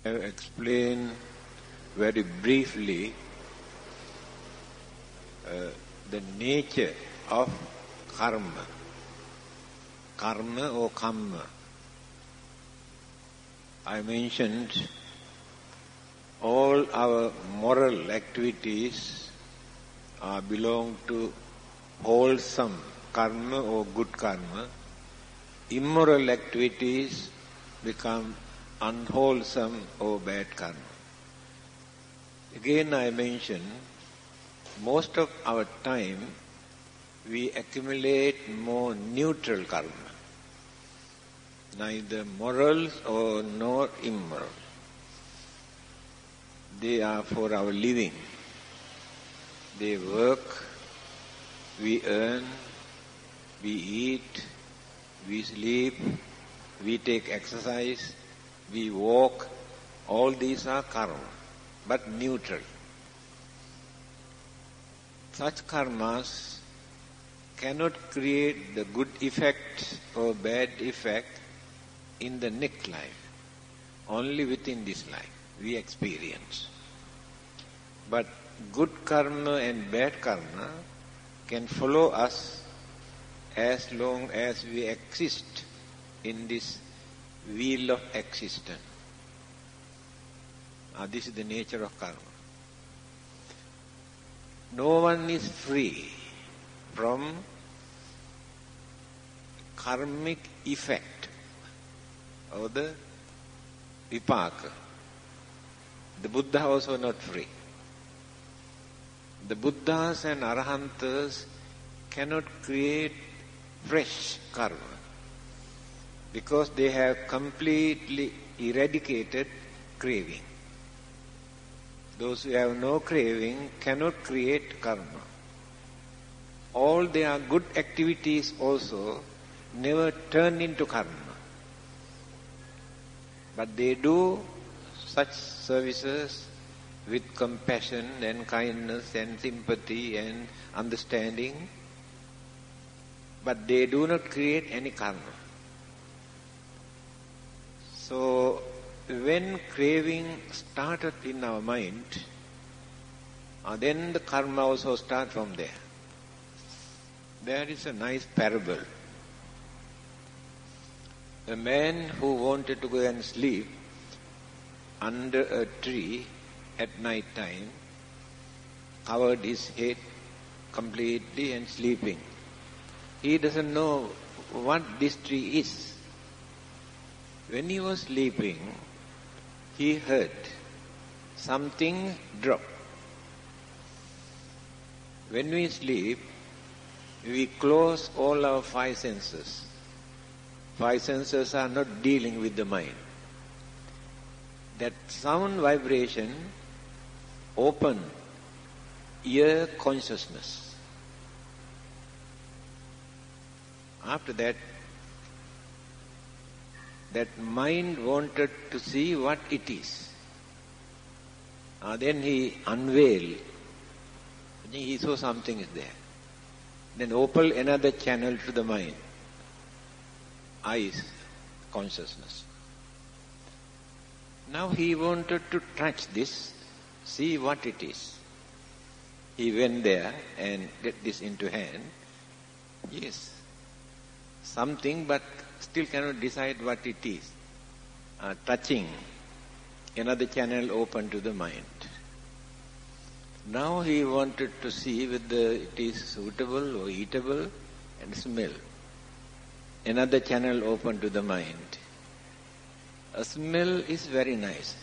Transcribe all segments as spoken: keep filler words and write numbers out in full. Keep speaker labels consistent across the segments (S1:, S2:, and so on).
S1: I have explained very briefly uh, the nature of karma. Karma or kamma. I mentioned all our moral activities uh, belong to wholesome karma or good karma. Immoral activities become unwholesome or bad karma. Again I mention, most of our time we accumulate more neutral karma, neither morals or nor immoral. They are for our living. They work, we earn, we eat, we sleep, we take exercise, we walk. All these are karma, but neutral. Such karmas cannot create the good effect or bad effect in the next life. Only within this life we experience. But good karma and bad karma can follow us as long as we exist in this wheel of existence. Now, this is the nature of karma. No one is free from karmic effect of the vipaka. The Buddha also not free. The Buddhas and Arahantas cannot create fresh karma because they have completely eradicated craving. Those who have no craving cannot create karma. All their good activities also never turn into karma. But they do such services with compassion and kindness and sympathy and understanding, but they do not create any karma. So, when craving started in our mind, uh, then the karma also starts from there. There is a nice parable. A man who wanted to go and sleep under a tree at night time, covered his head completely and sleeping. He doesn't know what this tree is. When he was sleeping, he heard something drop. When we sleep, we close all our five senses. Five senses are not dealing with the mind. That sound vibration open ear consciousness. After that, that mind wanted to see what it is. Uh, then he unveiled. He saw something is there. Then open another channel to the mind. Eyes, consciousness. Now he wanted to touch this, see what it is. He went there and get this into hand. Yes, something, but still cannot decide what it is. Uh, touching, another channel open to the mind. Now he wanted to see whether it is suitable or eatable and smell. Another channel open to the mind. A smell is very nice.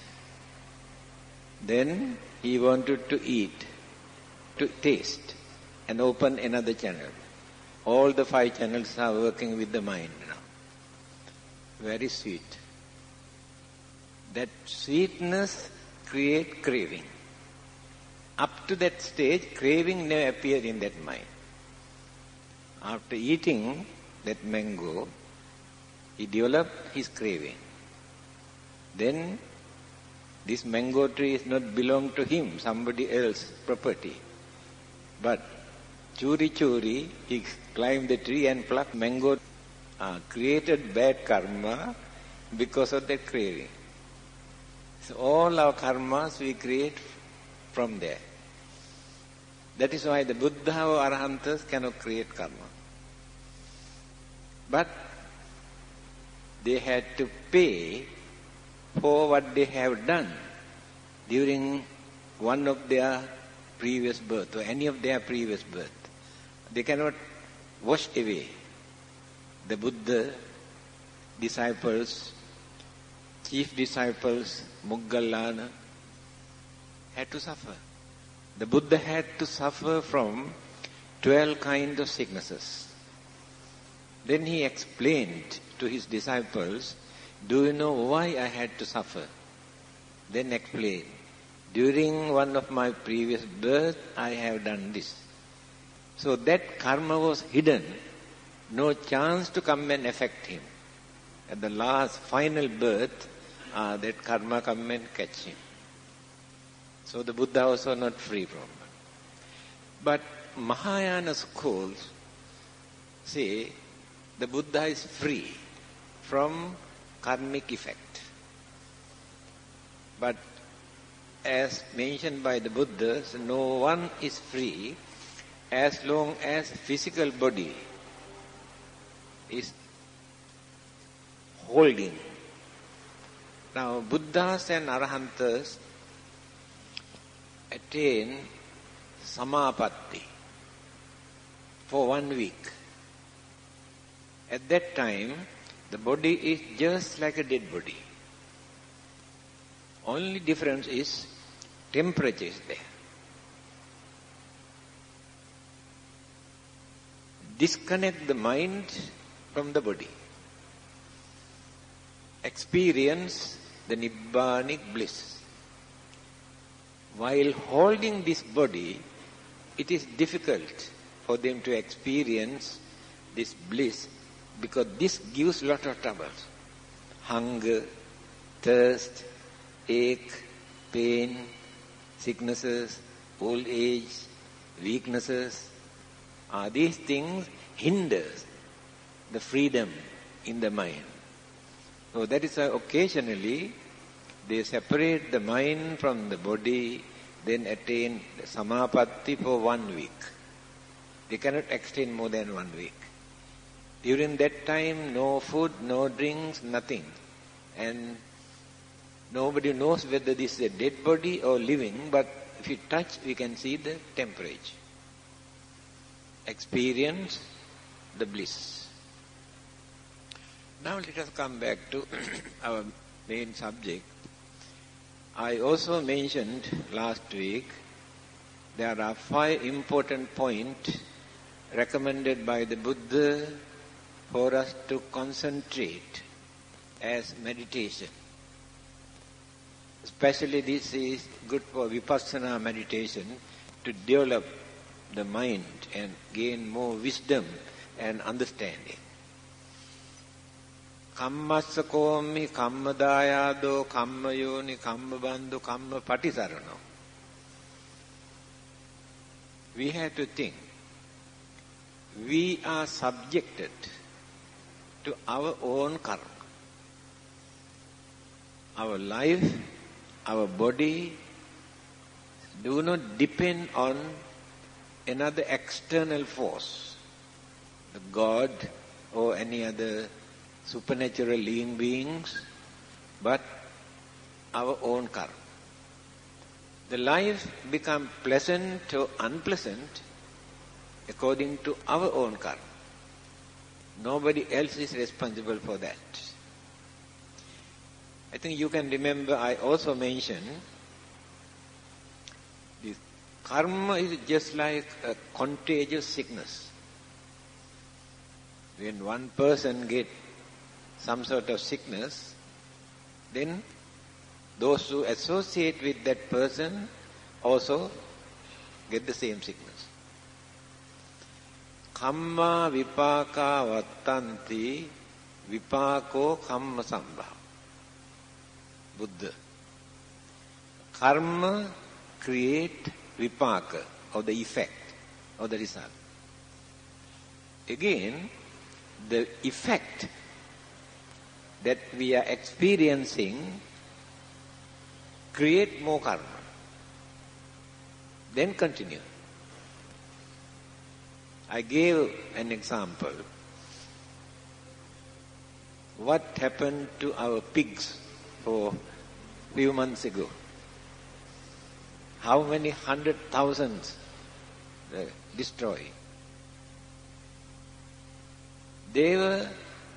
S1: Then he wanted to eat, to taste, and open another channel. All the five channels are working with the mind now. Very sweet. That sweetness creates craving. Up to that stage, craving never appeared in that mind. After eating that mango, he developed his craving. Then this mango tree is not belong to him, somebody else's property. But churi churi, he climbed the tree and plucked mango, uh, created bad karma because of that craving. So all our karmas we create from there. That is why the Buddha or Arhantas cannot create karma. But they had to pay for what they have done during one of their previous birth or any of their previous birth. They cannot wash away. The Buddha disciples, chief disciples, Moggallana, had to suffer. The Buddha had to suffer from twelve kinds of sicknesses. Then he explained to his disciples, do you know why I had to suffer? Then explained, during one of my previous births, I have done this. So that karma was hidden, no chance to come and affect him. At the last final birth, uh, that karma come and catch him. So the Buddha also not free from it. But Mahayana schools say the Buddha is free from karmic effect. But as mentioned by the Buddhas, no one is free as long as physical body is holding. Now Buddhas and Arahantas attain samapatti for one week. At that time, the body is just like a dead body. Only difference is temperature is there. Disconnect the mind from the body. Experience the Nibbanic bliss. While holding this body, it is difficult for them to experience this bliss because this gives lot of troubles. Hunger, thirst, ache, pain, sicknesses, old age, weaknesses. Uh, these things hinder the freedom in the mind. So that is why occasionally they separate the mind from the body, then attain samapatti for one week. They cannot extend more than one week. During that time, no food, no drinks, nothing. And nobody knows whether this is a dead body or living, but if you touch, we can see the temperature. Experience the bliss. Now let us come back to our main subject. I also mentioned last week there are five important points recommended by the Buddha for us to concentrate as meditation. Especially this is good for vipassana meditation to develop the mind and gain more wisdom and understanding. Kammassa komi, kamma dayado, kamma yoni, kamma bandhu, kamma patisarano. We have to think. We are subjected to our own karma. Our life, our body do not depend on another external force, the God or any other supernatural living beings, but our own karma. The life becomes pleasant or unpleasant according to our own karma. Nobody else is responsible for that. I think you can remember I also mentioned this karma is just like a contagious sickness. When one person gets some sort of sickness, then those who associate with that person also get the same sickness. Kamma vipaka vattanti vipako kamma sambhava. Buddha. Karma create vipaka, or the effect, or the result. Again, the effect that we are experiencing create more karma. Then continue. I gave an example. What happened to our pigs for a few months ago? How many hundred thousands uh, destroyed? They were,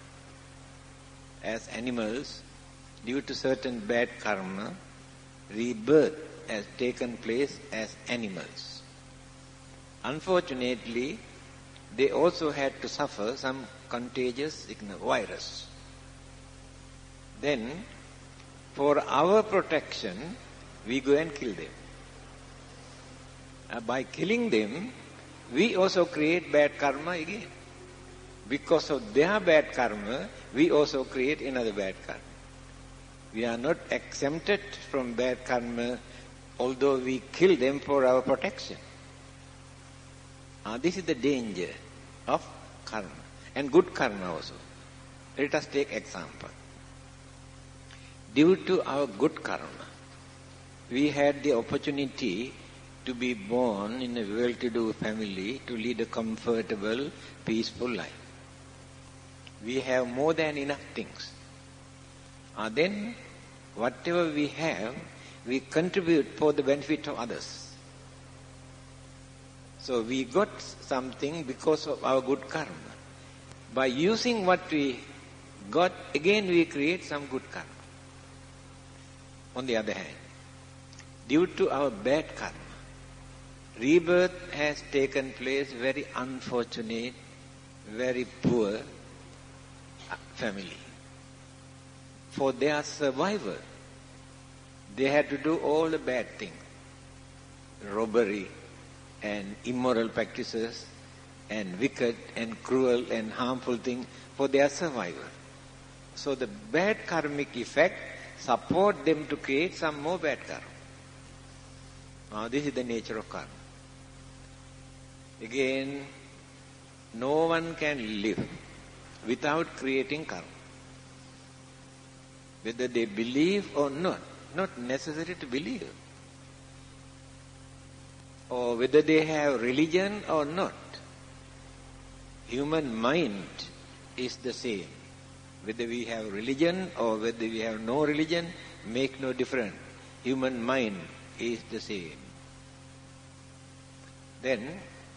S1: as animals, due to certain bad karma, rebirth has taken place as animals. Unfortunately, they also had to suffer some contagious virus. Then, for our protection, we go and kill them. Uh, by killing them, we also create bad karma again. Because of their bad karma, we also create another bad karma. We are not exempted from bad karma, although we kill them for our protection. Uh, this is the danger of karma. And good karma also. Let us take example. Due to our good karma, we had the opportunity to be born in a well-to-do family, to lead a comfortable, peaceful life. We have more than enough things. Uh, then, whatever we have, we contribute for the benefit of others. So we got something because of our good karma. By using what we got, again we create some good karma. On the other hand, due to our bad karma, rebirth has taken place very unfortunate, very poor family. For their survival, they had to do all the bad things. Robbery and immoral practices and wicked and cruel and harmful things for their survival. So the bad karmic effect support them to create some more bad karma. Now this is the nature of karma. Again, no one can live without creating karma. Whether they believe or not, not necessary to believe. Or whether they have religion or not. Human mind is the same. Whether we have religion or whether we have no religion, make no difference. Human mind is the same. Then,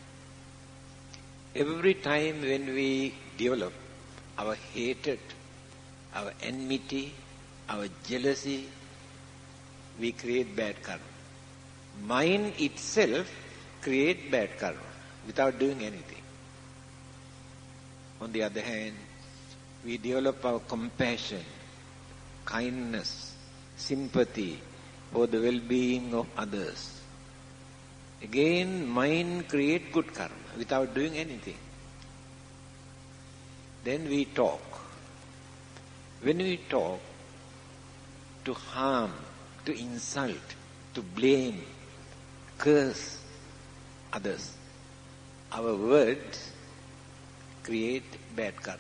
S1: every time when we develop our hatred, our enmity, our jealousy, we create bad karma. Mind itself creates bad karma without doing anything. On the other hand, we develop our compassion, kindness, sympathy for the well-being of others. Again, mind creates good karma without doing anything. Then we talk. When we talk, to harm, to insult, to blame, curse others, our words create bad karma.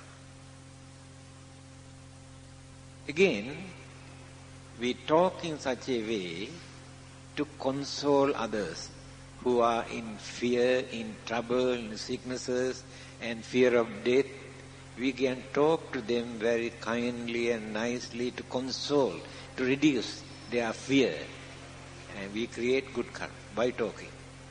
S1: Again, we talk in such a way to console others who are in fear, in trouble, in sicknesses, and fear of death. We can talk to them very kindly and nicely to console, to reduce their fear. And we create good karma by talking.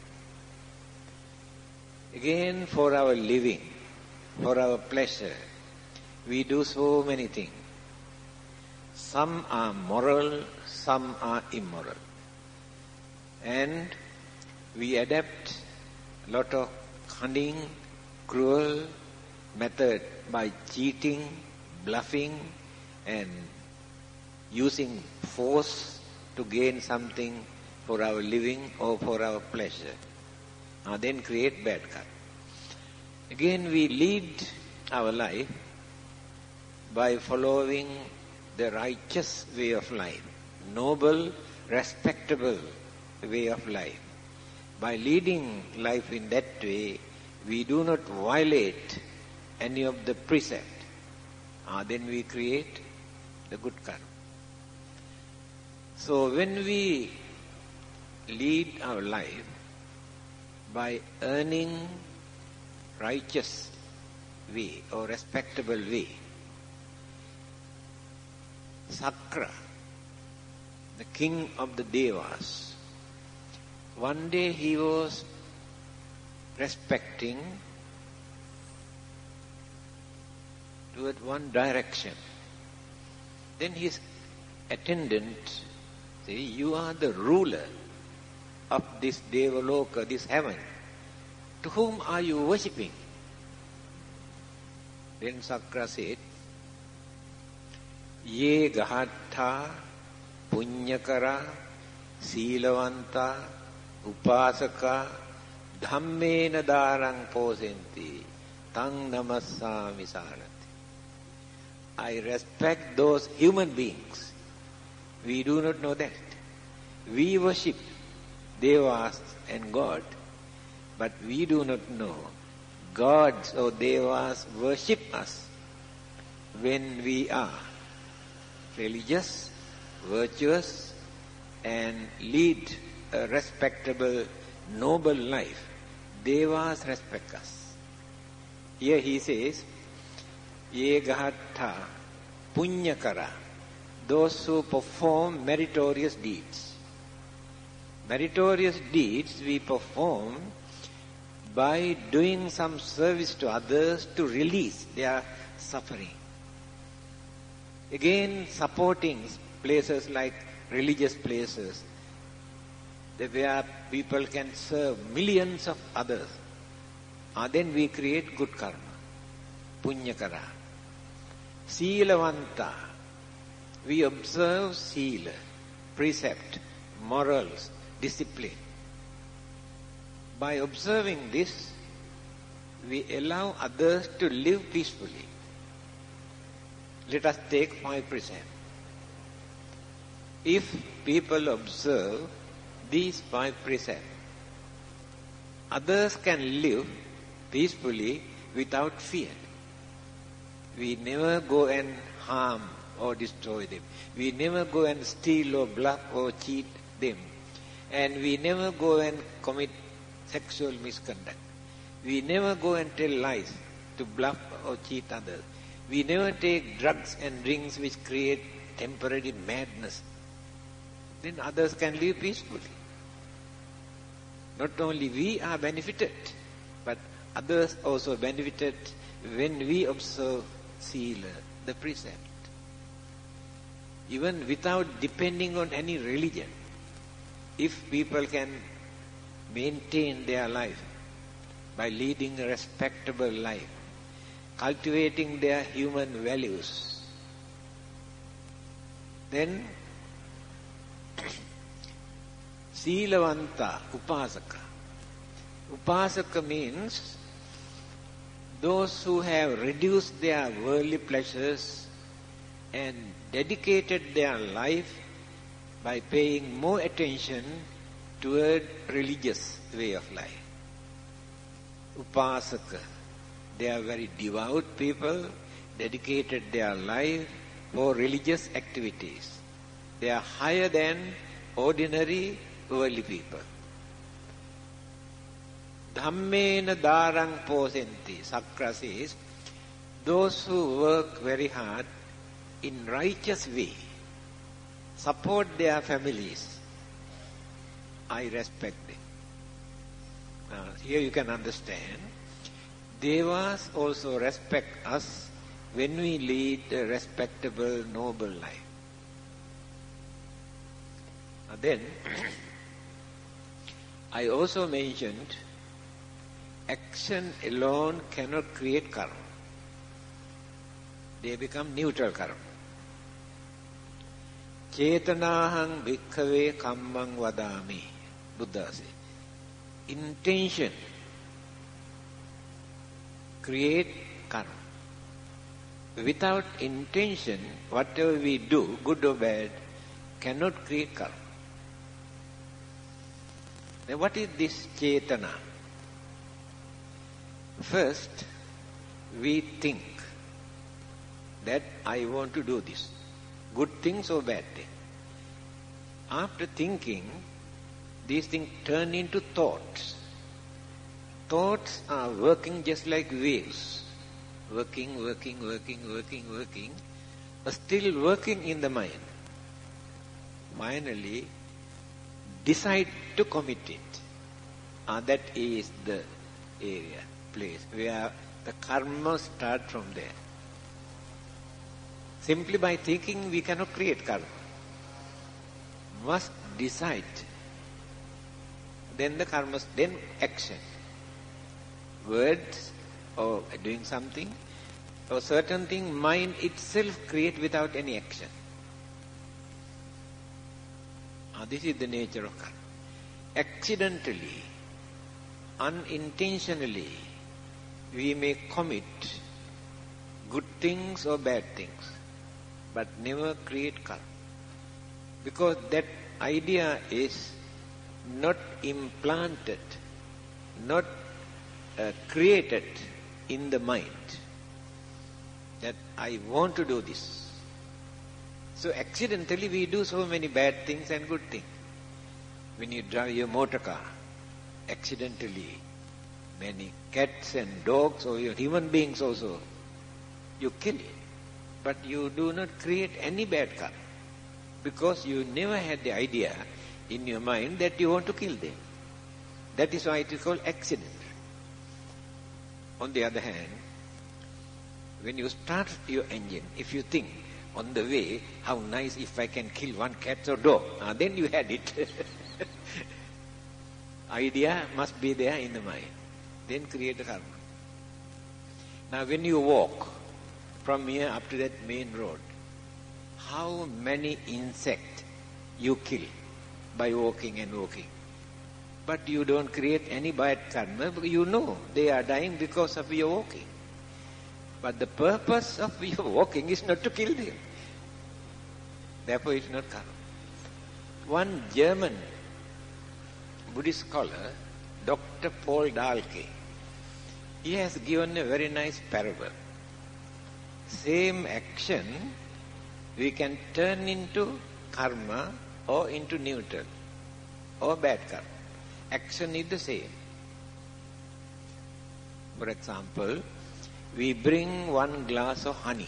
S1: Again, for our living, for our pleasure, we do so many things. Some are moral, some are immoral. And we adapt a lot of cunning, cruel method by cheating, bluffing, and using force to gain something for our living or for our pleasure. Now then create bad karma. Again we lead our life by following the righteous way of life, noble, respectable way of life. By leading life in that way, we do not violate any of the precepts. Ah, then we create the good karma. So when we lead our life by earning righteous way or respectable way, Sakra, the king of the Devas, one day he was respecting toward one direction. Then his attendant said, "You are the ruler of this Devaloka, this heaven. To whom are you worshipping?" Then Sakra said, "Ye gahattha punyakara silavanta upasaka dhammena darang posenti tang namassami sarati." I respect those human beings. We do not know that. We worship Devas and God, but we do not know gods or Devas worship us when we are religious, virtuous, and lead a respectable, noble life. Devas respect us. Here he says, Ye gahattha punyakara, those who perform meritorious deeds. Meritorious deeds we perform by doing some service to others to release their suffering. Again, supporting places like religious places, where people can serve millions of others. And then we create good karma, punyakara. Silavanta, we observe sila, precept, morals, discipline. By observing this, we allow others to live peacefully. Let us take five precepts. If people observe these five precepts, others can live peacefully without fear. We never go and harm or destroy them. We never go and steal or bluff or cheat them. And we never go and commit sexual misconduct. We never go and tell lies to bluff or cheat others. We never take drugs and drinks which create temporary madness. Then others can live peacefully. Not only we are benefited, but others also benefited when we observe sila, the precept. Even without depending on any religion, if people can maintain their life by leading a respectable life, cultivating their human values, then Silavanta, Upasaka. Upasaka means those who have reduced their worldly pleasures and dedicated their life by paying more attention toward religious way of life. Upasaka, they are very devout people, dedicated their life for religious activities. They are higher than ordinary worldly people. Dhammena darang posenti, Sakra says, those who work very hard in righteous way, support their families, I respect them. Now, here you can understand, Devas also respect us when we lead a respectable, noble life. Now then, I also mentioned action alone cannot create karma. They become neutral karma. Chetanahang bhikkhave kammang vadami, Buddha says. Intention create karma. Without intention, whatever we do, good or bad, cannot create karma. Now what is this chetana? First, we think that I want to do this. Good things or bad things. After thinking, these things turn into thoughts. Thoughts are working just like waves. Working, working, working, working, working, but still working in the mind. Finally, decide to commit it. Ah, that is the area, place, where the karma starts from there. Simply by thinking, we cannot create karma. Must decide. Then the karma, then action. Words, or doing something, or certain thing, mind itself create without any action. Ah, this is the nature of karma. Accidentally, unintentionally, we may commit good things or bad things, but never create karma. Because that idea is not implanted, not uh, created in the mind, that I want to do this. So accidentally we do so many bad things and good things. When you drive your motor car, accidentally, many cats and dogs or human beings also, you kill it. But you do not create any bad karma, because you never had the idea in your mind that you want to kill them. That is why it is called accident. On the other hand, when you start your engine, if you think on the way, how nice if I can kill one cat or dog, ah, then you had it. Idea must be there in the mind. Then create the karma. Now when you walk from here up to that main road, how many insects you kill by walking and walking? But you don't create any bad karma, because you know they are dying because of your walking. But the purpose of your walking is not to kill them. Therefore it's not karma. One German Buddhist scholar, Doctor Paul Dahlke, he has given a very nice parable. Same action we can turn into karma or into neutral or bad karma. Action is the same. For example, we bring one glass of honey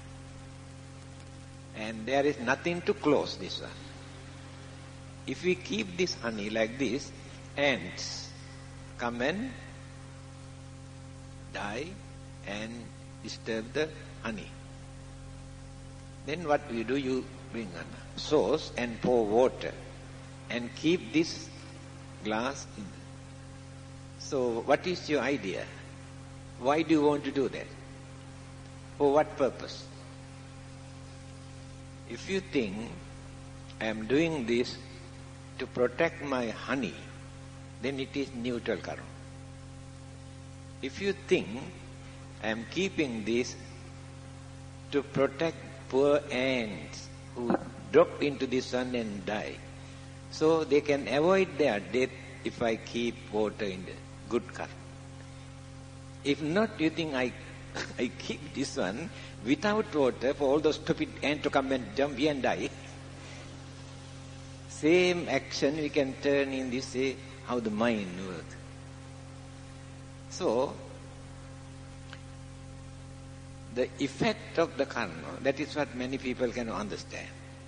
S1: and there is nothing to close this one. If we keep this honey like this, ants come and die and disturb the honey. Then what we do, you bring a sauce and pour water and keep this glass in. So what is your idea? Why do you want to do that? For what purpose? If you think, I am doing this to protect my honey, then it is neutral karma. If you think, I am keeping this to protect poor ants who drop into the sun and die, so they can avoid their death if I keep water in the good karma. If not, you think I, I keep this one without water for all those stupid ants to come and jump here and die. Same action we can turn in this, say, how the mind works. So, the effect of the karma, that is what many people can understand.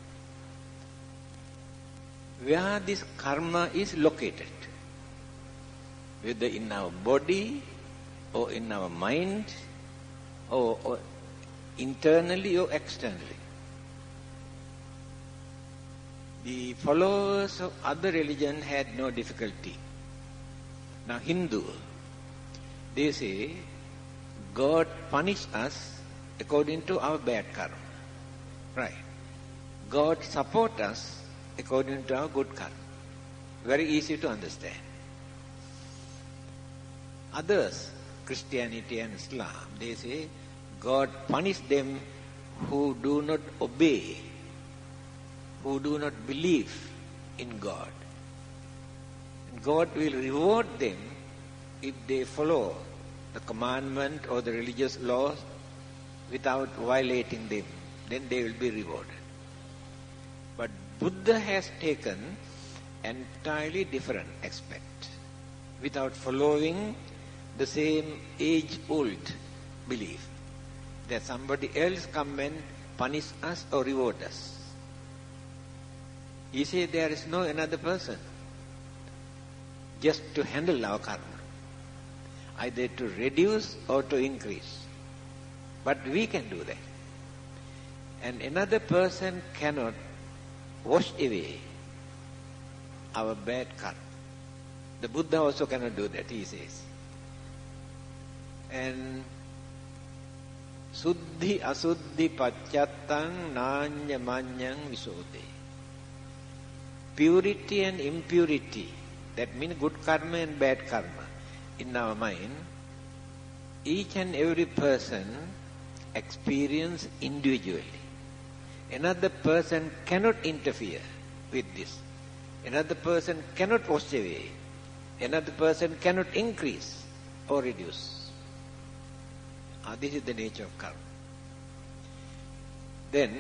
S1: Where this karma is located, whether in our body or in our mind or, or internally or externally. The followers of other religion had no difficulty. Now Hindu, they say, God punish us according to our bad karma. Right. God support us according to our good karma. Very easy to understand. Others, Christianity and Islam, they say, God punish them who do not obey, who do not believe in God. God will reward them if they follow the commandment or the religious laws without violating them. Then they will be rewarded. But Buddha has taken entirely different aspect without following the same age-old belief that somebody else come and punish us or reward us. He said there is no another person just to handle our karma, either to reduce or to increase. But we can do that. And another person cannot wash away our bad karma. The Buddha also cannot do that, he says. And Suddhi asuddhi pacchattam nanya manyang visode. Purity and impurity, that means good karma and bad karma in our mind, each and every person experience individually. Another person cannot interfere with this. Another person cannot wash away. Another person cannot increase or reduce. Ah, this is the nature of karma. Then,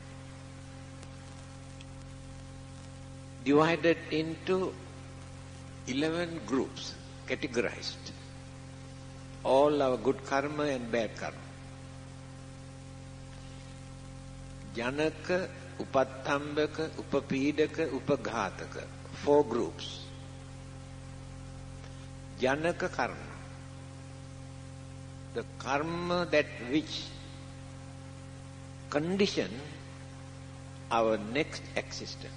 S1: divided into eleven groups, categorized. All our good karma and bad karma. Janaka, Upattambaka, Upapidaka, Upaghataka. Four groups. Janaka karma. The karma that which condition our next existence.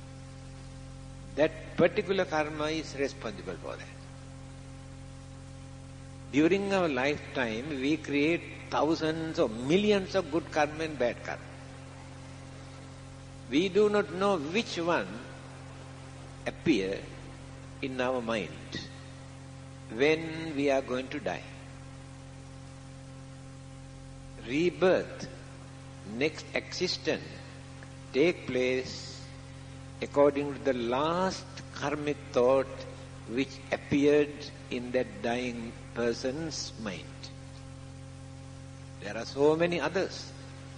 S1: That particular karma is responsible for that. During our lifetime, we create thousands or millions of good karma and bad karma. We do not know which one appear in our mind when we are going to die. Rebirth, next existence, take place according to the last karmic thought which appeared in that dying person's mind. There are so many others.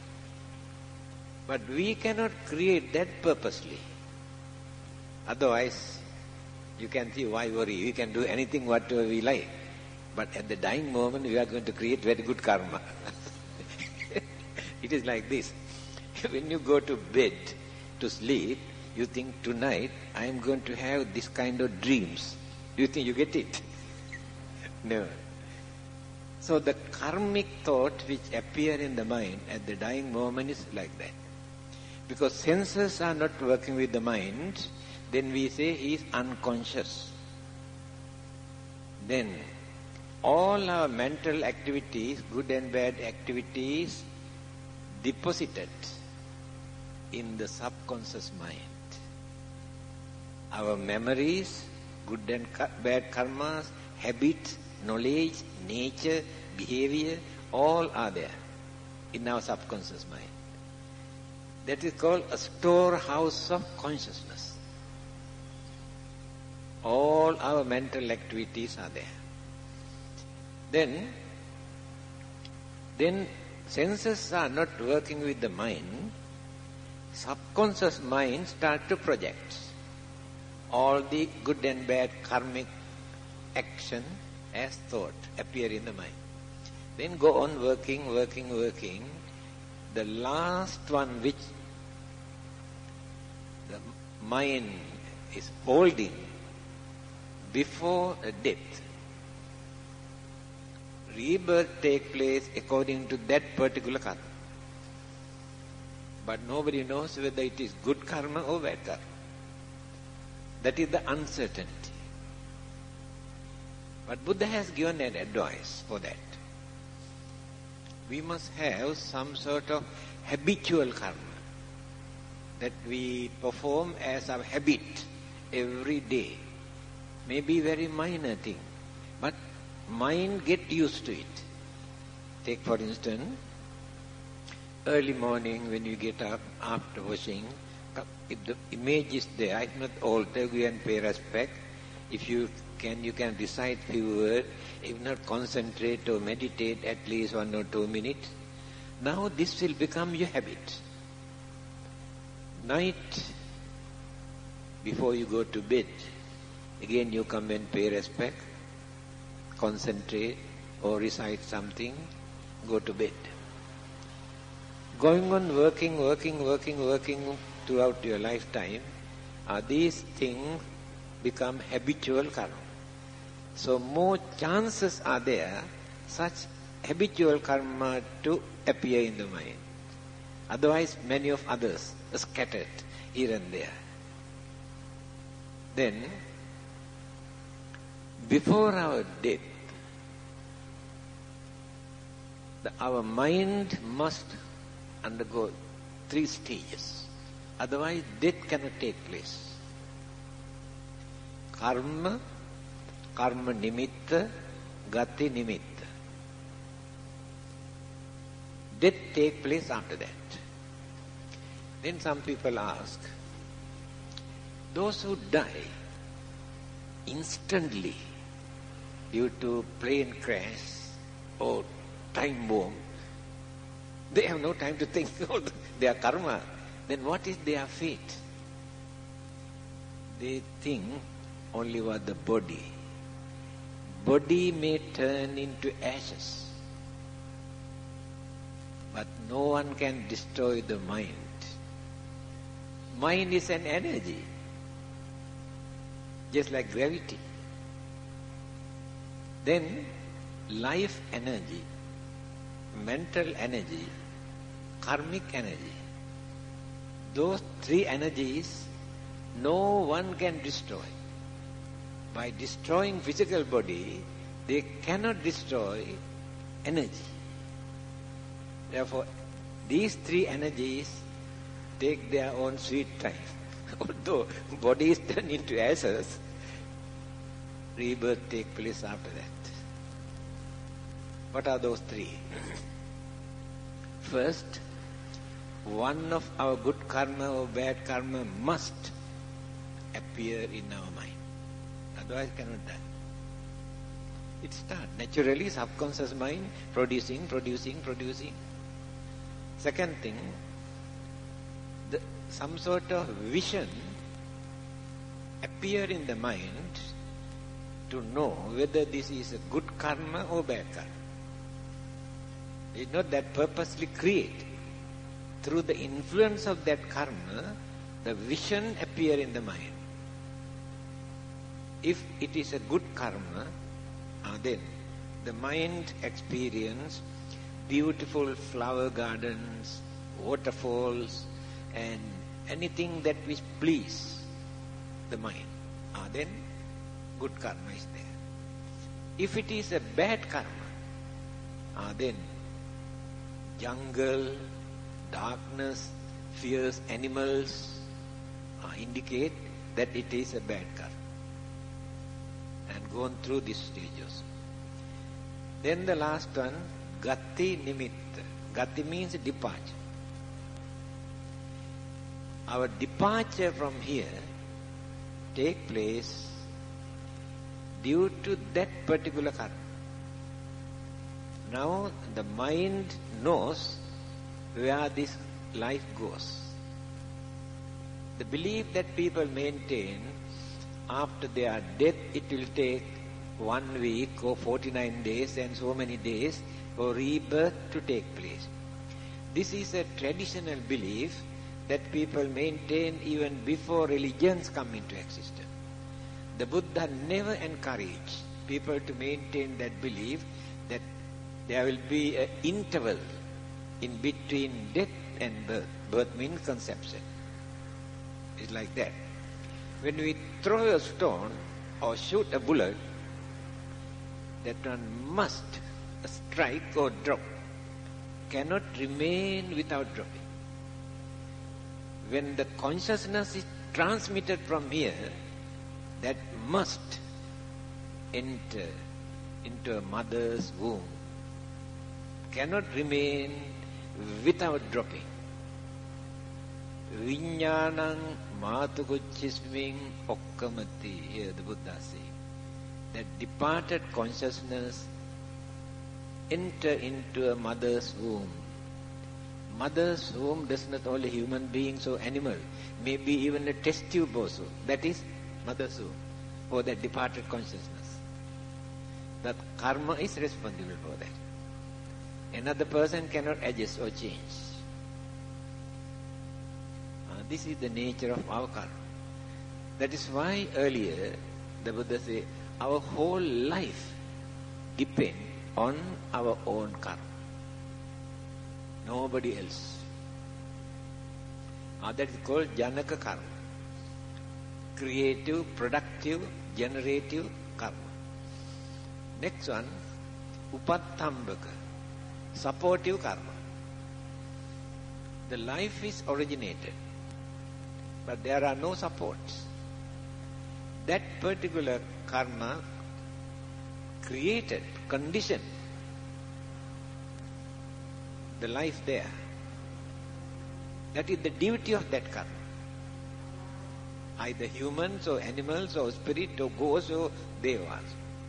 S1: But we cannot create that purposely. Otherwise, you can see why worry. We can do anything whatever we like. But at the dying moment, we are going to create very good karma. It is like this. When you go to bed to sleep, you think tonight I am going to have this kind of dreams. Do you think you get it? No. So the karmic thought which appear in the mind at the dying moment is like that. Because senses are not working with the mind, then we say he is unconscious. Then all our mental activities, good and bad activities, deposited in the subconscious mind. Our memories, good and bad karmas, habits, knowledge, nature, behavior, all are there in our subconscious mind. That is called a storehouse of consciousness. All our mental activities are there. Then, then senses are not working with the mind. Subconscious mind start to project all the good and bad karmic action as thought appear in the mind. Then go on working, working, working. The last one which the mind is holding before death, rebirth take place according to that particular karma. But nobody knows whether it is good karma or bad karma. That is the uncertainty. But Buddha has given an advice for that. We must have some sort of habitual karma that we perform as our habit every day. Maybe very minor thing, but mind get used to it. Take for instance, early morning when you get up after washing, if the image is there, if not alter, go and pay respect. If you can, you can recite few words. If not, concentrate or meditate at least one or two minutes. Now this will become your habit. night, before you go to bed, again you come and pay respect, concentrate or recite something, go to bed. Going on working, working, working, working throughout your lifetime, uh, these things become habitual karma. So more chances are there such habitual karma to appear in the mind. Otherwise, many of others are scattered here and there. Then, before our death, the, our mind must undergo three stages. Otherwise, death cannot take place. Karma, karma nimitta, gati nimitta. Death take place after that. Then some people ask, those who die instantly due to plane crash or time bomb, they have no time to think about their karma. Then what is their fate? They think only about the body. Body may turn into ashes, but no one can destroy the mind. Mind is an energy, just like gravity. Then life energy, mental energy, karmic energy. Those three energies no one can destroy. By destroying physical body, they cannot destroy energy. Therefore, these three energies take their own sweet time. Although body is turned into ashes, rebirth takes place after that. What are those three? First, one of our good karma or bad karma must appear in our mind. Otherwise it cannot die. It starts naturally, subconscious mind producing, producing, producing. Second thing, the, some sort of vision appear in the mind to know whether this is a good karma or bad karma. It's not that purposely create. Through the influence of that karma, the vision appear in the mind. If it is a good karma, uh, then the mind experience beautiful flower gardens, waterfalls, and anything that which please the mind. Uh, then good karma is there. If it is a bad karma, uh, then jungle, darkness, fierce animals uh, indicate that it is a bad karma. And gone through these stages. Then the last one, gati nimitta. Gati means departure. Our departure from here take place due to that particular karma. Now the mind knows where this life goes. The belief that people maintain after their death it will take one week or forty-nine days and so many days for rebirth to take place. This is a traditional belief that people maintain even before religions come into existence. The Buddha never encouraged people to maintain that belief that there will be an interval in between death and birth. Birth means conception. It's like that. When we throw a stone or shoot a bullet, that one must strike or drop, cannot remain without dropping. When the consciousness is transmitted from here, that must enter into a mother's womb, cannot remain without dropping. Viññānaṁ mātukuchismiṁ okkamati, here the Buddha says. That departed consciousness enter into a mother's womb. mother's womb does not only human beings or animal, maybe even a test tube also. That is mother's womb for that departed consciousness. That karma is responsible for that. Another person cannot adjust or change. Uh, this is the nature of our karma. That is why earlier the Buddha said, our whole life depends on our own karma. Nobody else. Uh, that is called Janaka karma. Creative, productive, generative karma. Next one, Upattambaka, supportive karma. The life is originated, but there are no supports. That particular karma created, conditioned the life there. That is the duty of that karma. Either humans or animals or spirit or ghosts or devas.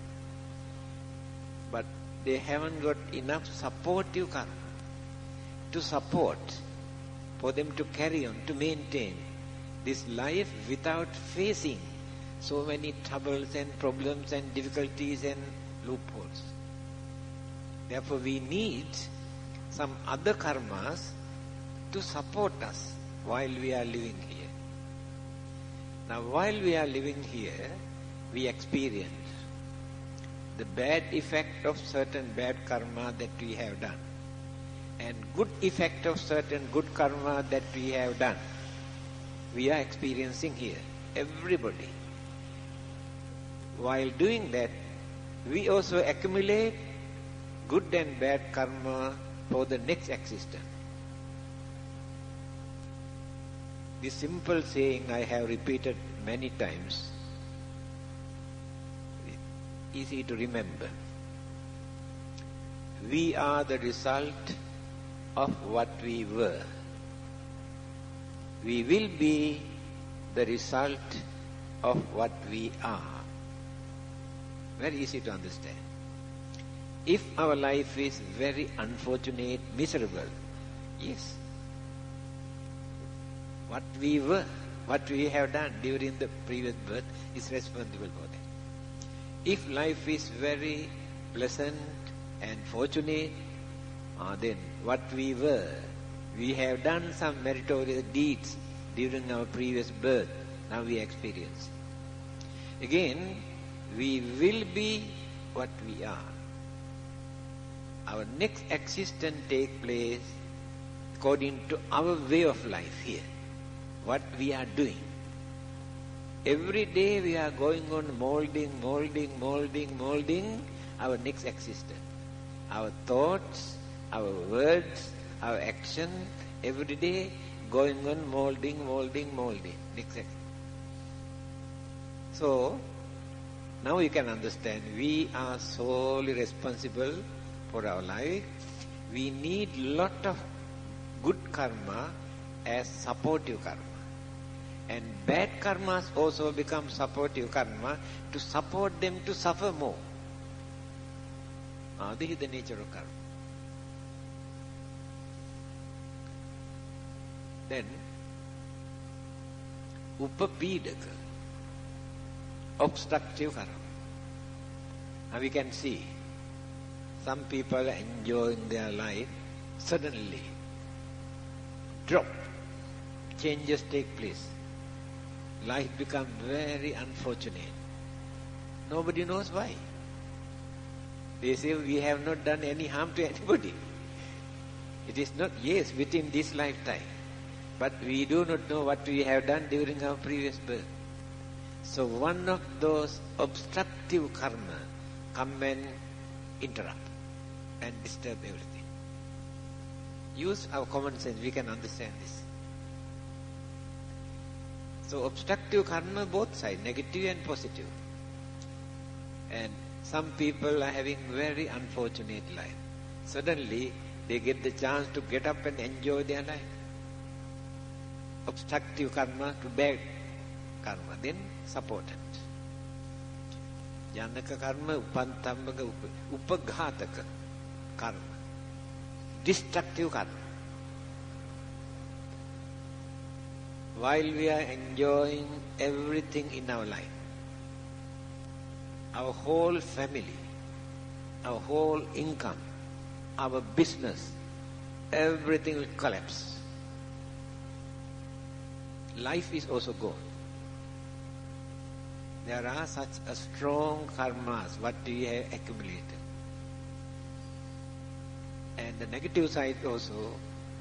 S1: But they haven't got enough supportive karma to support, for them to carry on, to maintain this life without facing so many troubles and problems and difficulties and loopholes. Therefore we need some other karmas to support us while we are living here. Now while we are living here, we experience the bad effect of certain bad karma that we have done and good effect of certain good karma that we have done. We are experiencing here, everybody. While doing that, we also accumulate good and bad karma for the next existence. This simple saying I have repeated many times, easy to remember. We are the result of what we were. We will be the result of what we are. Very easy to understand. If our life is very unfortunate, miserable, yes, what we were, what we have done during the previous birth is responsible for that. If life is very pleasant and fortunate, uh, then what we were, we have done some meritorious deeds during our previous birth, now we experience. Again, we will be what we are. Our next existence takes place according to our way of life here, what we are doing. Every day we are going on molding, molding, molding, molding our next existence. Our thoughts, our words, our action, every day going on molding, molding, molding. Next existence. So, now you can understand, we are solely responsible for our life. We need lot of good karma as supportive karma. And bad karmas also become supportive karma to support them to suffer more. Ah, this is the nature of karma. Then, upapidaka, obstructive karma. Now we can see some people enjoying their life, suddenly drop, changes take place. Life becomes very unfortunate. Nobody knows why. They say we have not done any harm to anybody. It is not, yes, within this lifetime. But we do not know what we have done during our previous birth. So one of those obstructive karma come and interrupt and disturb everything. Use our common sense, we can understand this. So obstructive karma, both sides, negative and positive. And some people are having very unfortunate life. Suddenly, they get the chance to get up and enjoy their life. Obstructive karma to bad karma, then support it. Janaka karma, upantambaka, upaghataka karma. Destructive karma. while we are enjoying everything in our life, our whole family, our whole income, our business, everything will collapse. Life is also gone. There are such a strong karmas what we have accumulated. And the negative side also,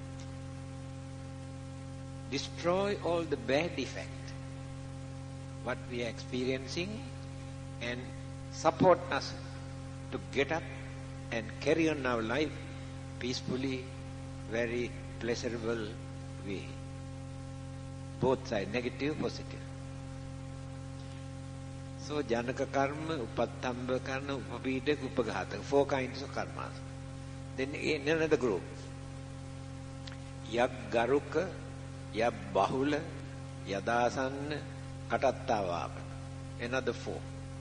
S1: destroy all the bad effect what we are experiencing and support us to get up and carry on our life peacefully, very pleasurable way. Both sides, negative, positive. So, Janaka karma, Upattamba karma, Upapidak, Upaghata, four kinds of karmas. Then in another group, Yag Garuka, Yag Bahula, Yadasanna, Katattavapa. Another four.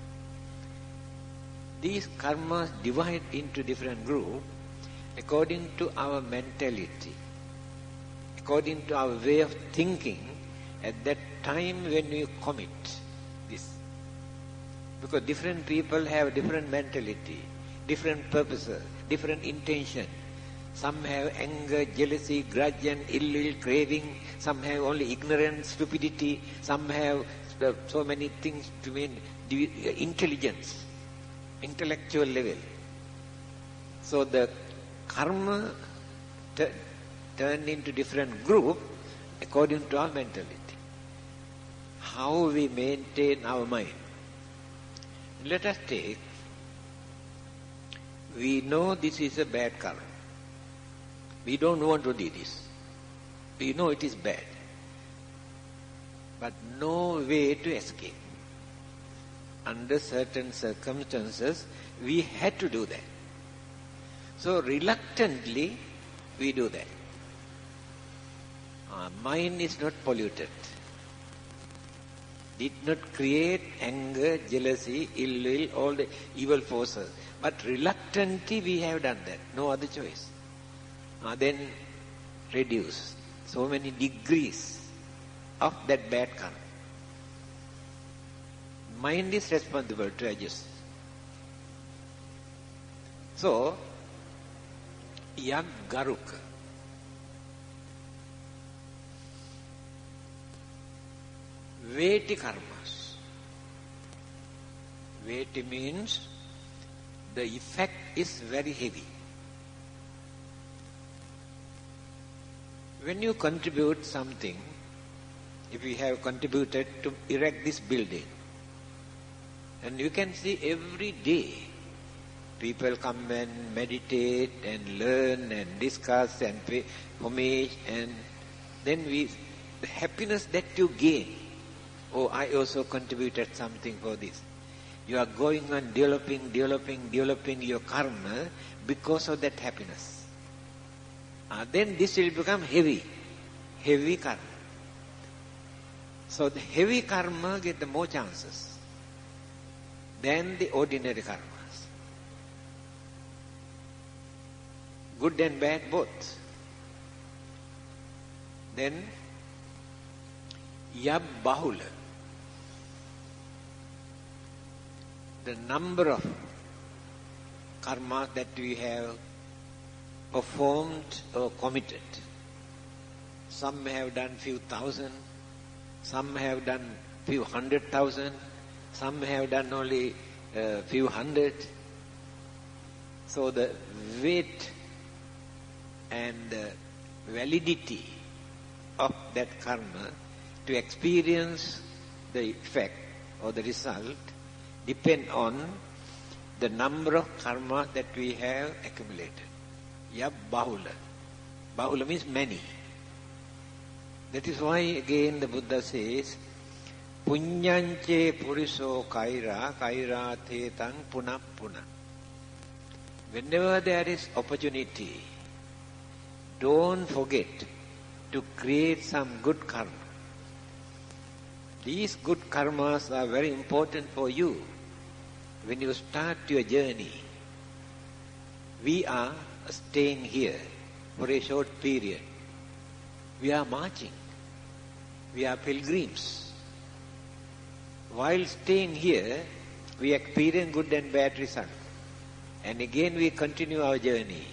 S1: These karmas divide into different groups according to our mentality, according to our way of thinking at that time when we commit this. Because different people have different mentality, different purposes, different intention. Some have anger, jealousy, grudge and ill will, craving. Some have only ignorance, stupidity. Some have so many things to mean intelligence, intellectual level. So the karma t- turned into different group according to our mentality. How we maintain our mind. Let us take, we know this is a bad karma. We don't want to do this. We know it is bad. But no way to escape. Under certain circumstances, we had to do that. So reluctantly, we do that. Our mind is not polluted. Did not create anger, jealousy, ill will, all the evil forces. But reluctantly we have done that. No other choice. Uh, then reduce so many degrees of that bad karma. Mind is responsible to adjust. So, Yag Garuka. Veti karmas. Veti means the effect is very heavy. When you contribute something, if you have contributed to erect this building, and you can see every day people come and meditate and learn and discuss and pay homage, and then we, the happiness that you gain, oh, I also contributed something for this. You are going on developing, developing, developing your karma because of that happiness. Uh, then this will become heavy, heavy karma. So the heavy karma get the more chances than the ordinary karmas. Good and bad both. Then Yab Bahula. The number of karmas that we have performed or committed. Some have done few thousand, some have done few hundred thousand, some have done only a few hundred. So the weight and the validity of that karma to experience the effect or the result depend on the number of karma that we have accumulated. Yab Bahula. Bahula means many. That is why again the Buddha says, Punyanche puriso kaira, kaira te tang puna puna. Whenever there is opportunity, don't forget to create some good karma. These good karmas are very important for you when you start your journey. We are staying here for a short period. We are marching. We are pilgrims. While staying here, we experience good and bad results. And again we continue our journey.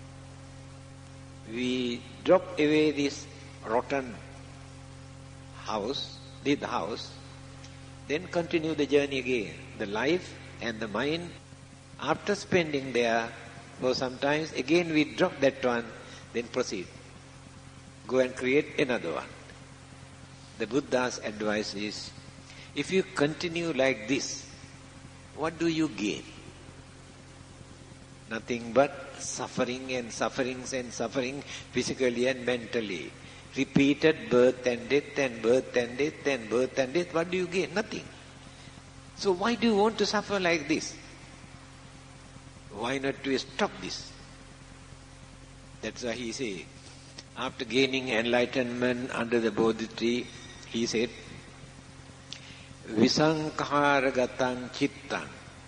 S1: We drop away this rotten house, this house, then continue the journey again. The life and the mind, after spending there for some time, again we drop that one, then proceed. Go and create another one. The Buddha's advice is, if you continue like this, what do you gain? Nothing but suffering and sufferings and suffering, physically and mentally. Repeated birth and death and birth and death and birth and death. What do you gain? Nothing. So why do you want to suffer like this? Why not to stop this? That's why he said, after gaining enlightenment under the Bodhi tree, he said, Visankhāragatāṃ chittāṃ.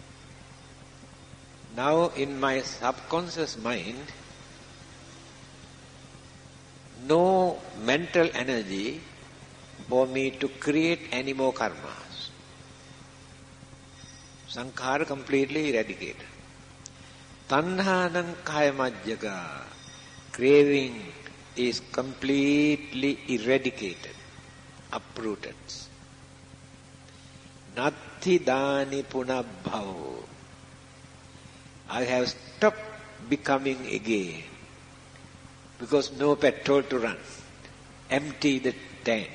S1: Now in my subconscious mind, no mental energy for me to create any more karmas. Sankhara completely eradicated. Tanhānaṃ kāyamajjaga. Craving is completely eradicated, uprooted. Nati dāni punabhavo. I have stopped becoming again because no petrol to run. Empty the tank.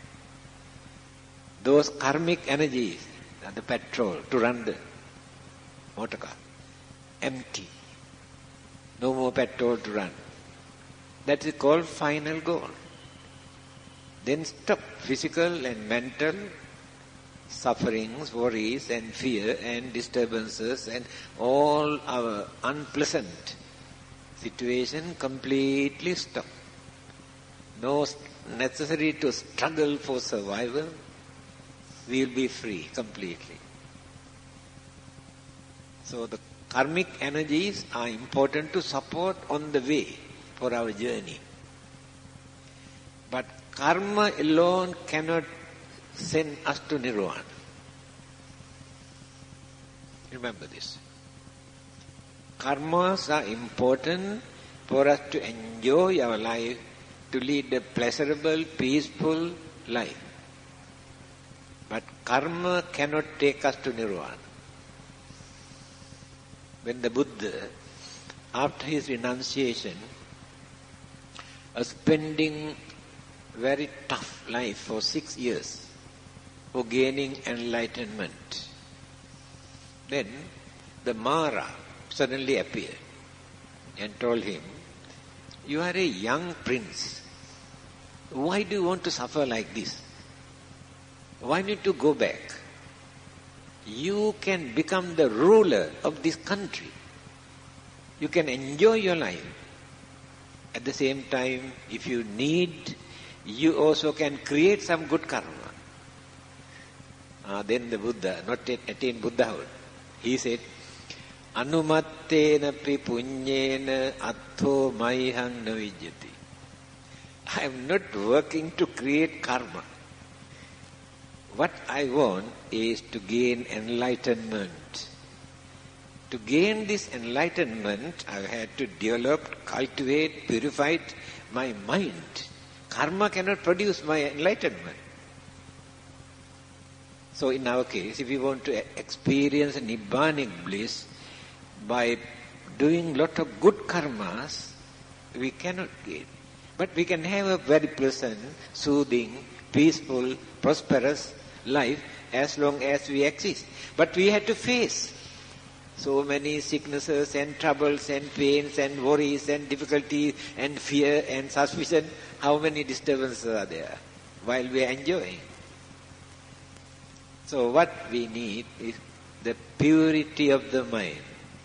S1: Those karmic energies are the petrol to run the motor car. Empty. No more petrol to run. That is called final goal. Then stop physical and mental sufferings, worries and fear and disturbances and all our unpleasant situation completely stop. No necessary to struggle for survival. We will be free completely. So the karmic energies are important to support on the way for our journey. But karma alone cannot send us to Nirvana. Remember this. Karmas are important for us to enjoy our life, to lead a pleasurable, peaceful life. But karma cannot take us to Nirvana. When the Buddha, after his renunciation, was spending very tough life for six years for gaining enlightenment, then the Mara suddenly appeared and told him, you are a young prince. Why do you want to suffer like this? Why need to go back? You can become the ruler of this country. You can enjoy your life. At the same time, if you need, you also can create some good karma. Uh, then the Buddha, not attain Buddhahood, he said, Anumattena pi punyena attho maihang navijyati. I am not working to create karma. What I want is to gain enlightenment. To gain this enlightenment, I had to develop, cultivate, purify my mind. Karma cannot produce my enlightenment. So in our case, if we want to experience nibbanic bliss by doing lot of good karmas, we cannot gain. But we can have a very pleasant, soothing, peaceful, prosperous life as long as we exist. But we have to face so many sicknesses and troubles and pains and worries and difficulties and fear and suspicion. How many disturbances are there while we are enjoying? So what we need is the purity of the mind.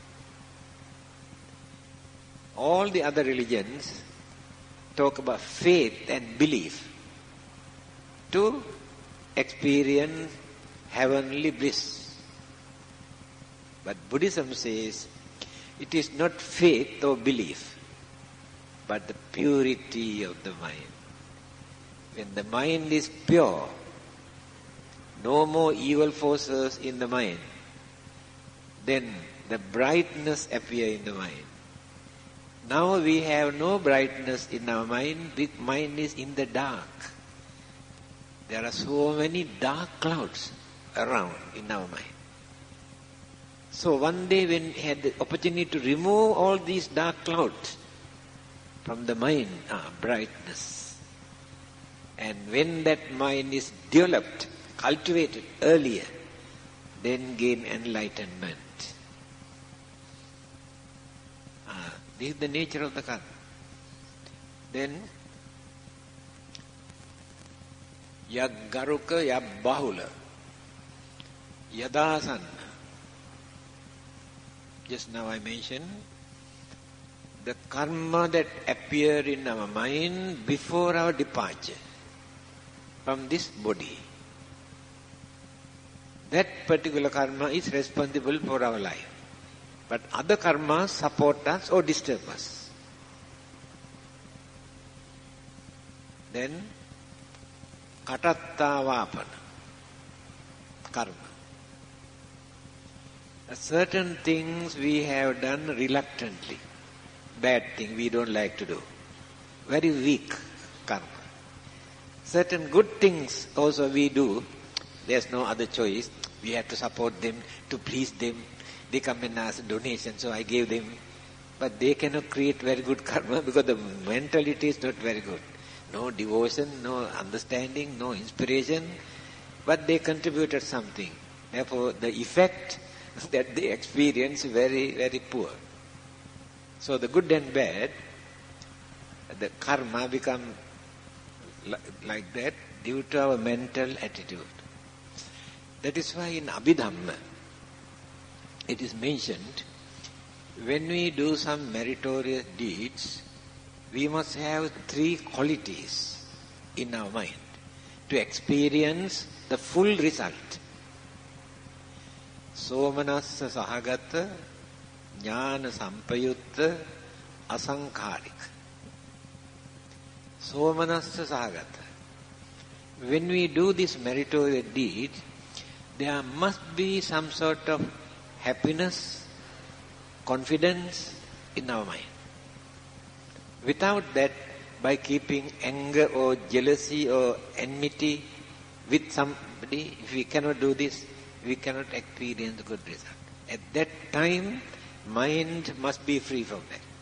S1: All the other religions talk about faith and belief to experience heavenly bliss. But Buddhism says it is not faith or belief, but the purity of the mind. When the mind is pure, no more evil forces in the mind, then the brightness appear in the mind. Now we have no brightness in our mind, the mind is in the dark. There are so many dark clouds around in our mind. So one day when we had the opportunity to remove all these dark clouds from the mind, ah, brightness. And when that mind is developed, cultivated earlier, then gain enlightenment. Ah, this is the nature of the karma. Then, yag garuka yag bahula, yadasan. Just now I mentioned the karma that appear in our mind before our departure from this body. That particular karma is responsible for our life. But other karmas support us or disturb us. Then, katattavapana, karma. Certain things we have done reluctantly. Bad thing we don't like to do. Very weak karma. Certain good things also we do. There's no other choice. We have to support them, to please them. They come and ask donation, so I gave them. But they cannot create very good karma because the mentality is not very good. No devotion, no understanding, no inspiration. But they contributed something. Therefore, the effect that they experience very, very poor. So the good and bad, the karma become like that due to our mental attitude. That is why in Abhidhamma, it is mentioned, when we do some meritorious deeds, we must have three qualities in our mind to experience the full result. Somanassa sahagata, jnana sampayutta, asankharika. Somanassa sahagata. When we do this meritorious deed, there must be some sort of happiness, confidence in our mind. Without that, by keeping anger or jealousy or enmity with somebody, if we cannot do this, we cannot experience good result. At that time, mind must be free from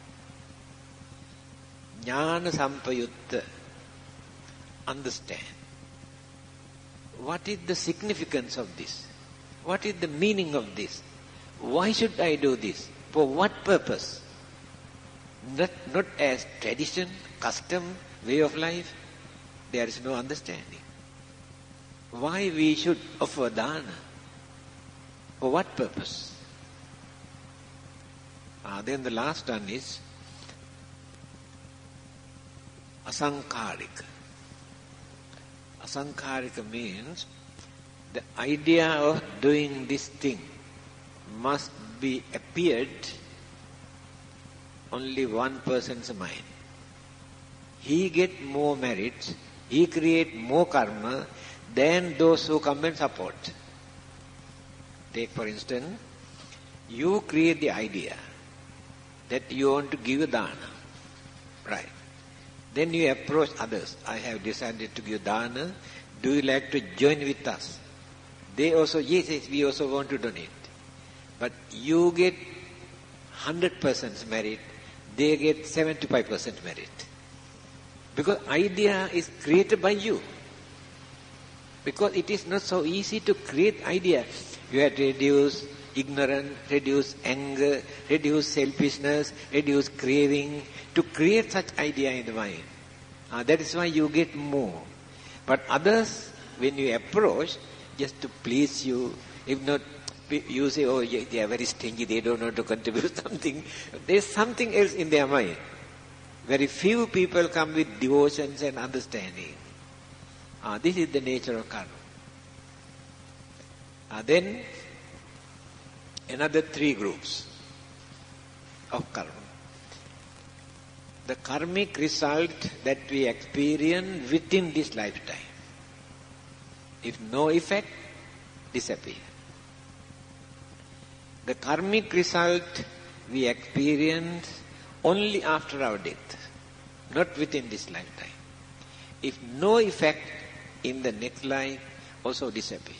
S1: that. Jnana sampayutta, understand. What is the significance of this? What is the meaning of this? Why should I do this? For what purpose? Not, not as tradition, custom, way of life. There is no understanding. Why we should offer dana? For what purpose? Ah, then the last one is asankarika. Asankarika means the idea of doing this thing must be appeared only one person's mind. He get more merit, he create more karma than those who come and support. Take for instance, you create the idea that you want to give dana. Right. Then you approach others. I have decided to give dana. Do you like to join with us? They also, yes, yes, we also want to donate. But you get one hundred percent merit, they get seventy-five percent merit. Because idea is created by you. Because it is not so easy to create idea. You have to reduce ignorance, reduce anger, reduce selfishness, reduce craving, to create such idea in the mind. Uh, that is why you get more. But others, when you approach, just to please you, if not, you say, oh, they are very stingy, they don't know to contribute something. There is something else in their mind. Very few people come with devotions and understanding. Uh, this is the nature of karma. Uh, then, another three groups of karma. the karmic result that we experience within this lifetime. If no effect, disappear. The karmic result we experience only after our death, not within this lifetime. If no effect in the next life, also disappear.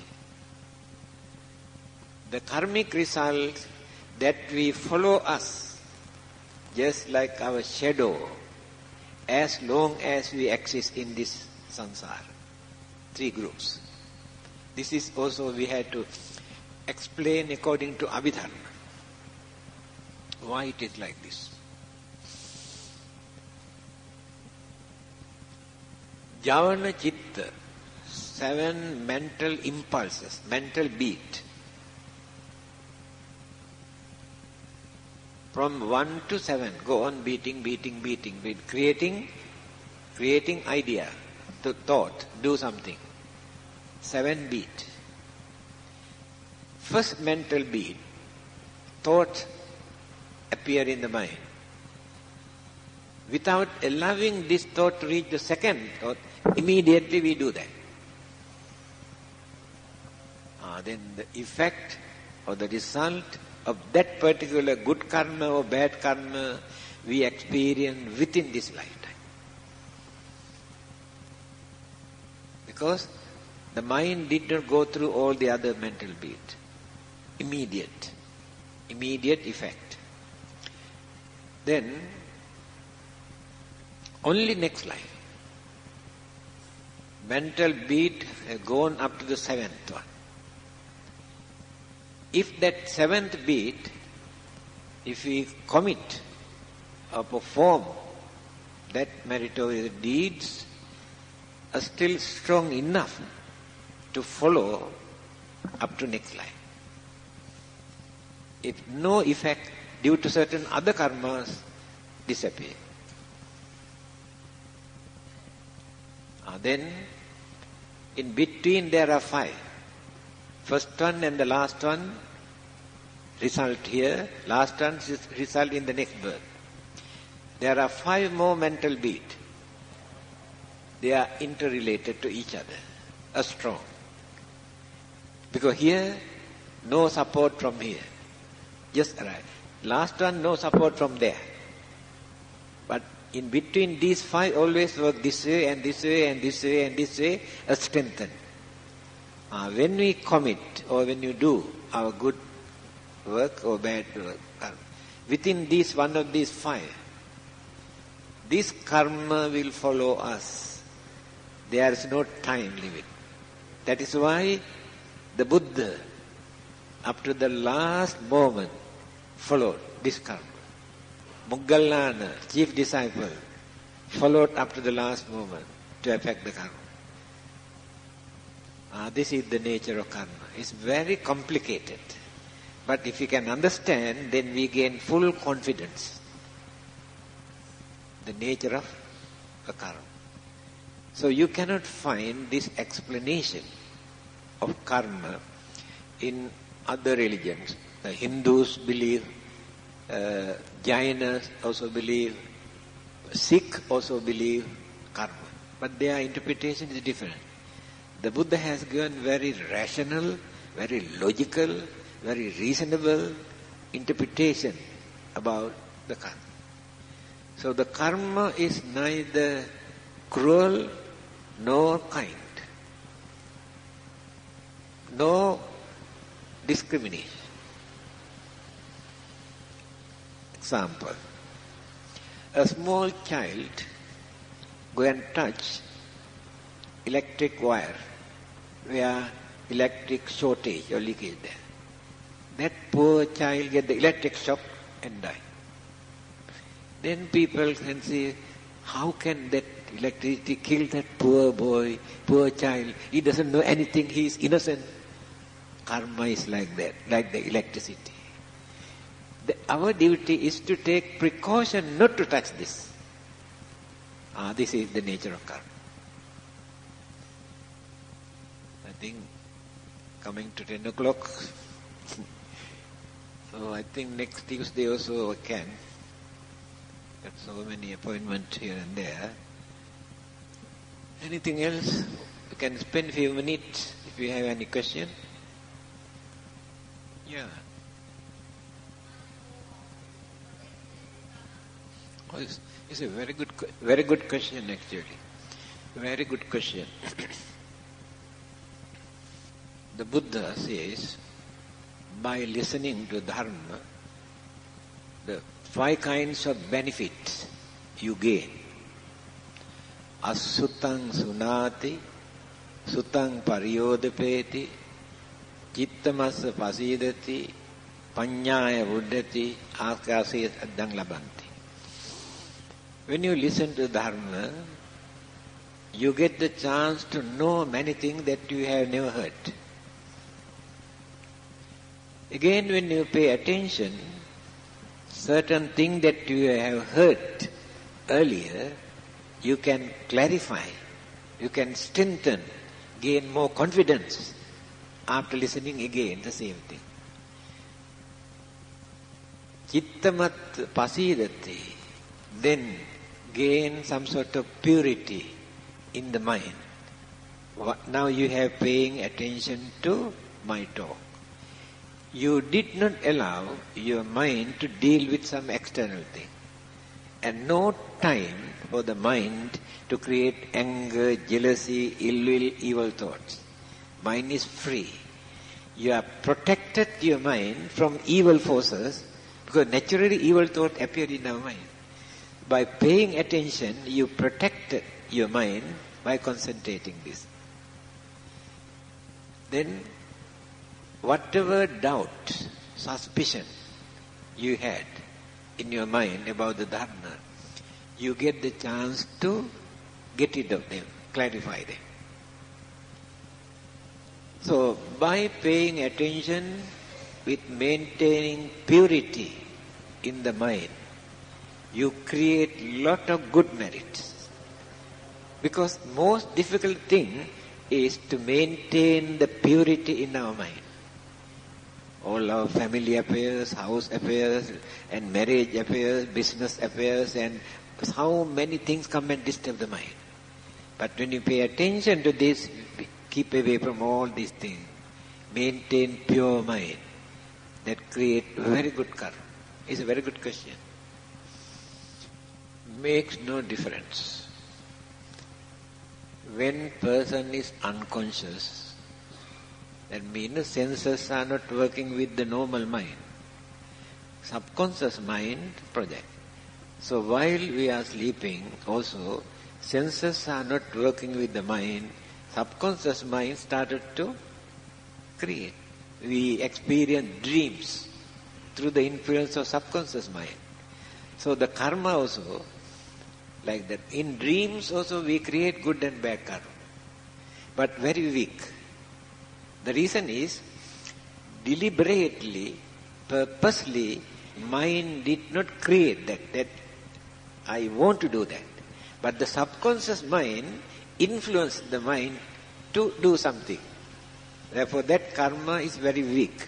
S1: The karmic result that we follow us, just like our shadow, as long as we exist in this samsara. Three groups. This is also we had to explain according to Abhidharma. Why it is like this. Javana Chitta, seven mental impulses, mental beat. From one to seven, go on beating, beating, beating, beat, creating, creating idea, to thought, do something. Seven beat. First mental beat, thought appear in the mind. Without allowing this thought to reach the second thought, immediately we do that. Ah, then the effect or the result of that particular good karma or bad karma we experience within this lifetime. Because the mind did not go through all the other mental beat. Immediate. Immediate effect. Then, only next life. Mental beat has gone up to the seventh one. If that seventh beat, if we commit or perform that meritorious deeds, are still strong enough to follow up to next life. If no effect due to certain other karmas, disappear. Uh, then, in between there are five. First one and the last one result here, last one result in the next birth. There are five more mental beats. They are interrelated to each other, are strong. Because here, no support from here. Just right. Last one, no support from there. But in between these five always work this way and this way and this way and this way, are strengthened. Uh, when we commit or when you do our good work or bad work, uh, within these one of these five, this karma will follow us. There is no time limit. That is why the Buddha, up to the last moment, followed this karma. Moggallana, chief disciple, followed up to the last moment to affect the karma. Ah, this is the nature of karma. It's very complicated. But if we can understand, then we gain full confidence. The nature of a karma. So you cannot find this explanation of karma in other religions. The Hindus believe, uh, Jainas also believe, Sikh also believe karma. But their interpretation is different. The Buddha has given very rational, very logical, very reasonable interpretation about the karma. So the karma is neither cruel nor kind. No discrimination. Example. A small child go and touch electric wire where electric shortage or leakage there. That poor child get the electric shock and die. Then people can say, how can that electricity kill that poor boy, poor child? He doesn't know anything, he is innocent. Karma is like that, like the electricity. The, our duty is to take precaution not to touch this. Ah, this is the nature of karma. I think coming to ten o'clock. So I think next Tuesday also I can. Got so many appointments here and there. Anything else? You can spend a few minutes if you have any question. Yeah. Oh, it's, it's a very good, very good question actually. Very good question. The Buddha says, by listening to Dharma, the five kinds of benefits you gain. Asutang sunati, sutang pariyodapeti, chittamasa pasidati, panyaya buddhati, akasi addang labanti. When you listen to Dharma, you get the chance to know many things that you have never heard. Again, when you pay attention, certain things that you have heard earlier, you can clarify, you can strengthen, gain more confidence after listening again the same thing. Chittamat pasidati, then gain some sort of purity in the mind. Now you have paying attention to my talk. You did not allow your mind to deal with some external thing. And no time for the mind to create anger, jealousy, ill will, evil thoughts. Mind is free. You have protected your mind from evil forces because naturally evil thoughts appear in our mind. By paying attention, you protected your mind by concentrating this. Then whatever doubt, suspicion you had in your mind about the Dharma, you get the chance to get rid of them, clarify them. So, by paying attention with maintaining purity in the mind, you create lot of good merits. Because most difficult thing is to maintain the purity in our mind. All our family affairs, house affairs, and marriage affairs, business affairs, and how many things come and disturb the mind. But when you pay attention to this, keep away from all these things. Maintain pure mind. That create very good karma. It's a very good question. Makes no difference. When person is unconscious, that means senses are not working with the normal mind. Subconscious mind project. So while we are sleeping also, senses are not working with the mind. Subconscious mind started to create. We experience dreams through the influence of subconscious mind. So the karma also, like that. In dreams also we create good and bad karma. But very weak. The reason is, deliberately, purposely, mind did not create that, that I want to do that. But the subconscious mind influenced the mind to do something. Therefore that karma is very weak.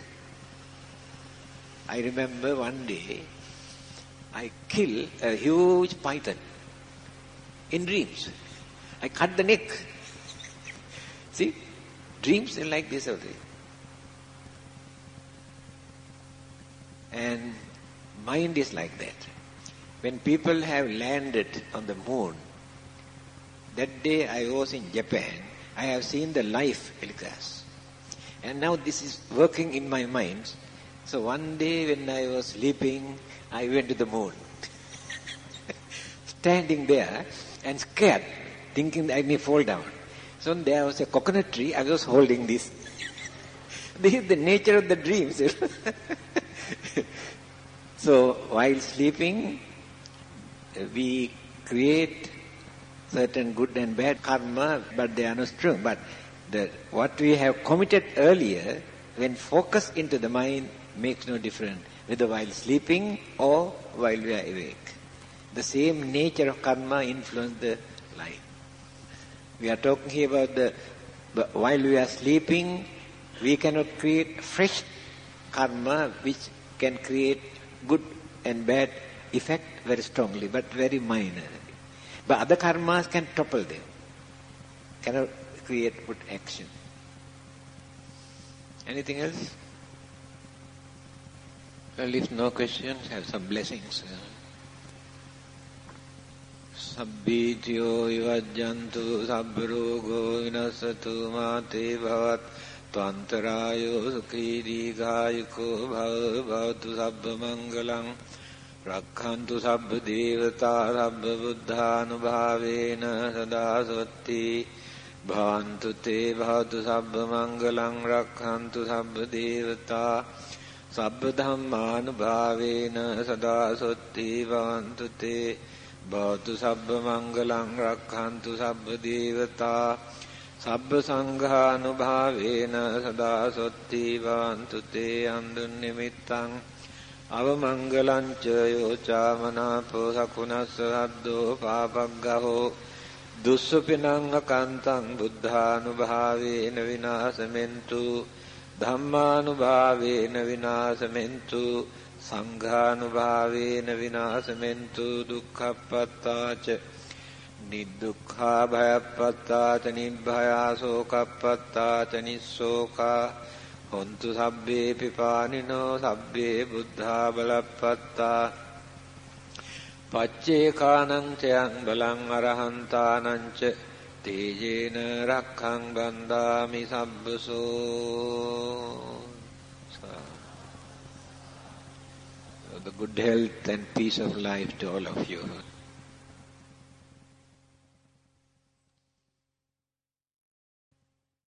S1: I remember one day, I killed a huge python in dreams. I cut the neck. See? Dreams are like this only. And mind is like that. When people have landed on the moon, that day I was in Japan, I have seen the life telecast. And now this is working in my mind. So one day when I was sleeping, I went to the moon. Standing there and scared, thinking that I may fall down. So there was a coconut tree, I was holding this. This is the nature of the dreams. So while sleeping, we create certain good and bad karma, but they are not true. But the, what we have committed earlier, when focused into the mind, makes no difference, whether while sleeping or while we are awake. The same nature of karma influences the life. We are talking here about the, but while we are sleeping, we cannot create fresh karma which can create good and bad effect very strongly, but very minor. But other karmas can topple them, cannot create good action. Anything else? Well, if no questions, have some blessings. Sabbityo vivajjantu sabbarogo vinasatu mate bhavat tvantarayo sukhi dīghāyuko bhavatu sabba mangalam rakkhantu sabba devata sabba buddhanubhavena sadasvati bhavantu te bhavatu sabba mangalam rakkhantu sabba devata sabba dhammanubhavena sadasvati bhavantu te bhavatu sabba mangalam rakkhantu sabba devata sabba sanghānubhāvena sadā sotti bhavantu te andunnimittam avamangalam ca yoca manāpo sakunassa saddho pāpaggaho dussupinam akantam buddhānubhāvena vināsamentu dhammānubhāvena vināsamentu sanghānubhāvena vināsamentu dukkhappattāca niddukkhā bhayappattāca nibbhaya sokappattāca nissokā hontu sabbe pipānino sabbe buddhā balappattā paccekānaṁ cayaṁ balaṁ arahantānaṁ ca tejena rakkhaṁ bandhāmi sabbaso. The good health and peace of life to all of you.